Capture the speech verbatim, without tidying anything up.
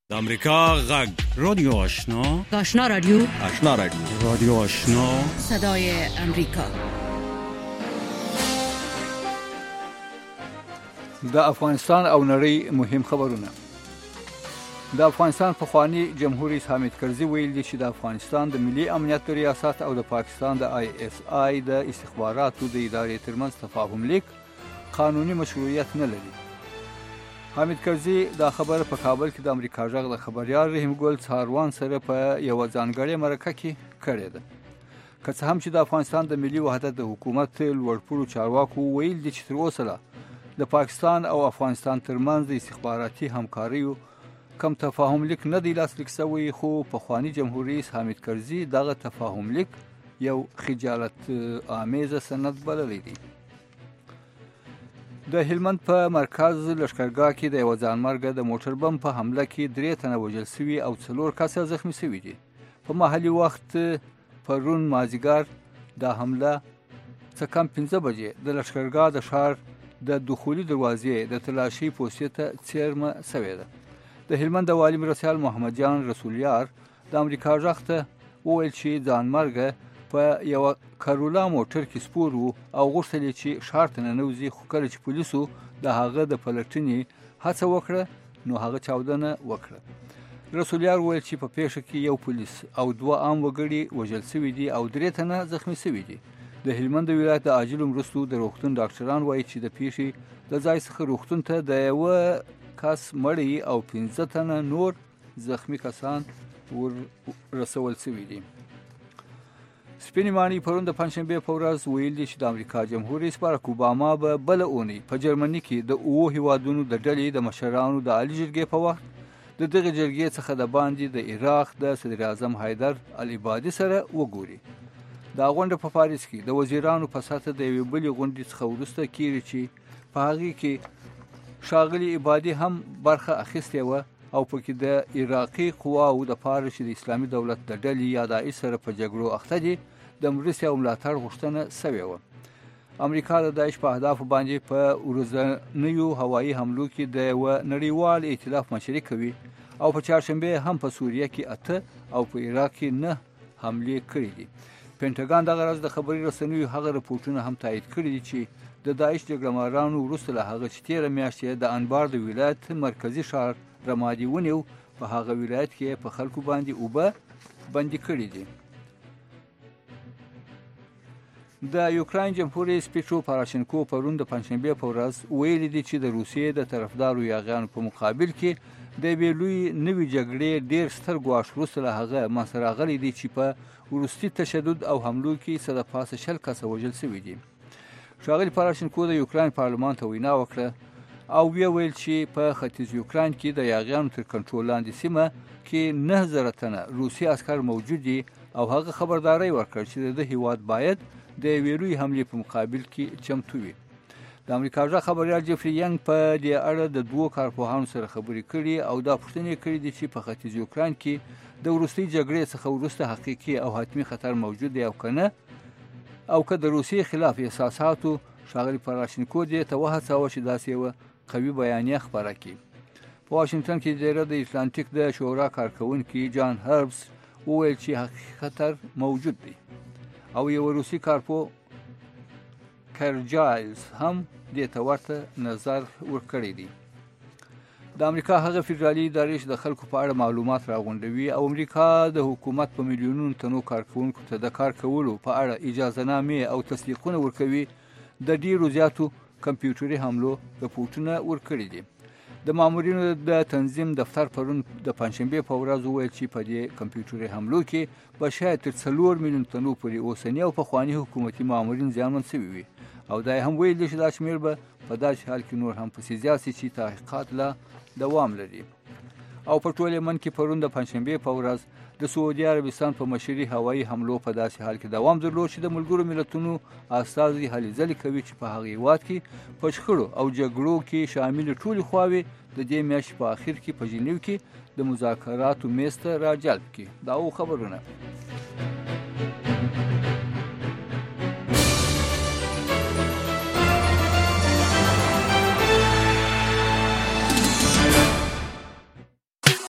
د امریکا غږ رادیو آشنا آشنا رادیو آشنا رادیو رادیو آشنا صدای امریکا. د افغانستان او نړۍ مهم خبرونه. د افغانستان پخوانی جمهور رئیس حامد کرزي ویل دي چې د افغانستان د ملي امنیت ریاست او د پاکستان د آی اس آی د استخباراتو د ادارې ترمنځ تفاهم لیک قانوني مشروعیت نه لري. حامد کرزي دا خبره په کابل کې د امریکا غږ د خبريال رحیم ګل څاروان سره په یو ځانګړې مرکه کې کړې ده. که څه هم چې د افغانستان د ملي وحدت د حکومت لوړپوړو چارواکو ویل دي چې تر اوسه د پاکستان او افغانستان ترمنځ د استخباراتي همکاریو کم تفاهم لیک نه دی لاسلیک شوی، خو پخوانی جمهور رئیس حامد کرزي دغه تفاهم لیک یو خجالت آمیز سند بللی دی. د هلمند په مرکز لښکرګاه کې د یو ځانمرګه د موټر بم په حمله کې درې تنه وژل شوي او څلور کسه زخمي شوي دي. په محلي وخت پرون مازدیګر دا حمله څه کم پنځه بجې د لښکرګاه د ښار د دخولي دروازې د تلاشي پوستې ته څیرمه شوې ده. د هلمند د والي مرستیال محمد جان رسولیار د امریکا غږ ته وویل چې ځانمرګه په یو کارولا موټر کې سپور وو او غوښتل چې ښار ته ننوځي، خو کله چې پولیسو د هغه د پلټنې هڅه وکړه نو هغه چاودنه وکړه. رسولیار وویل چې په پیښه کې یو پولیس او دوه عام وګړي وژل شوي دي او درې تنه زخمي شوي دي. د هلمند ولایت د عاجلو مرستو د روغتون ډاکټران وایي چې د پیښې د ځای څخه روغتون ته د یوه کس مړی او پنځه تنه نور زخمي کسان ور رسول شوي دي. سپینې ماڼۍ پرون د پنجشنبې په ورځ ویل دي چې د امریکا جمهور رئیس باراک اوباما به بله اونۍ په جرمني کې د اوو هیوادونو د ډلې د مشرانو د عالي جرګې په وخت د دغه جرګې څخه د باندې د عراق د صدر اعظم حیدر العبادي سره وګوري. دا غونډه په پاریس کې د وزیرانو په سطحه د یوې بلې غونډې څخه وروسته کیږي چې په هغې کې ښاغلي عبادي هم برخه اخیستې وه او پکې د عراقي قواو د پاره چې د اسلامي دولت د ډلې یا داعش سره په جګړو اخته دي د مرستې او ملاتړ غوښتنه شوې وه. امریکا د داعش په اهدافو باندې په ورځنیو هوایي حملو کې د یوه نړیوال ائتلاف مشري کوي او په چهارشنبې هم په سوریه کې اته او په عراق کې نه حملې کړي دي. پینټاګان دغه ورځ د خبري رسنیو هغه رپورټونه هم تایید کړي دي چې د داعش جګړهمارانو وروسته له هغه چې تېره میاشت د انبار د ولایت مرکزي ښار رمادي ونیو په هغه ولایت کې په خلکو باندې اوبه بندي کړي دي. د یوکراین جمهور رئیس پیټرو پاراشنکو پرون د پنجشنبې په ورځ ویلي دي چې د روسیې د طرفدارو یاغیانو په مقابل کې د یوې لوی نوې جګړې ډېر ستر ګواښ وروسته له هغه منځته راغلی دی چې په وروستي تشدد او حملو کې څه د پاسه شل کسه وژل شوي دي. ښاغلي پاراشنکو د یوکراین پارلمان ته وینا وکړه او بیا ویل چې په ختیځ یوکراین کې د یاغیانو تر کنټرول لاندې سیمه کې نه زره تنه روسي عسکر موجود دي او هغه خبرداری ورکړ چې د هیواد باید د یوې لویې حملې په مقابل کې چمتو وي. د امریکا غږ خبریال جفري ینګ په دې اړه د دوو کارپوهانو سره خبرې کړي او دا پوښتنې کړي دي چې په ختیځ یوکراین کې د وروستۍ جګړې څخه وروسته حقیقي او حتمي خطر موجود دی او که نه، او که د روسیې خلاف احساساتو ښاغلي پاراشنکو دې ته وهڅاوه چې داسې یوه قوي بیانیه خپره کړي. په واشنګټن کې د د اتلانتیک د شورا کارکوونکي جان هربس وویل چې حقیقي خطر موجود دی او یو روسي کارپو کرجایلز هم دې ته ورته نظر ورکړی دی. د امریکا هغه فدرالي ادارې چې د خلکو په اړه معلومات راغونډوي او امریکا د حکومت په میلیونونو تنو کارکوونکو ته د کار کولو په اړه اجازهنامې او تصدیقونه ورکوي، د ډیرو زیاتو کمپیوټري حملو رپورټونه ورکړي دي. د مامورینو د تنظیم دفتر پرون د پنجشنبې په ورځ وویل چې په دې کمپیوټري حملو کې به شاید تر څلور میلیون تنو پورې اوسني او پخواني حکومتي مامورین زیانمن شوي وي او دا هم ویل دي چې دا شمېر به په داسې حال کې نور هم پسې زیات شي چې تحقیقات لا دوام لري. او په ټول یمن کې پرون د پنجشنبې په ورځ د سعودي عربستان په مشري هوایي حملو په داسې حال کې دوام درلود چې د ملګرو ملتونو استازي هلې ځلې کوي چې په هغه هېواد کې په شخړو او جګړو کې شامل ټولې خواوې د دې میاشتې په اخر کې په ژنیو کې د مذاکراتو میز ته راجلب کړي. دا و خبرونه.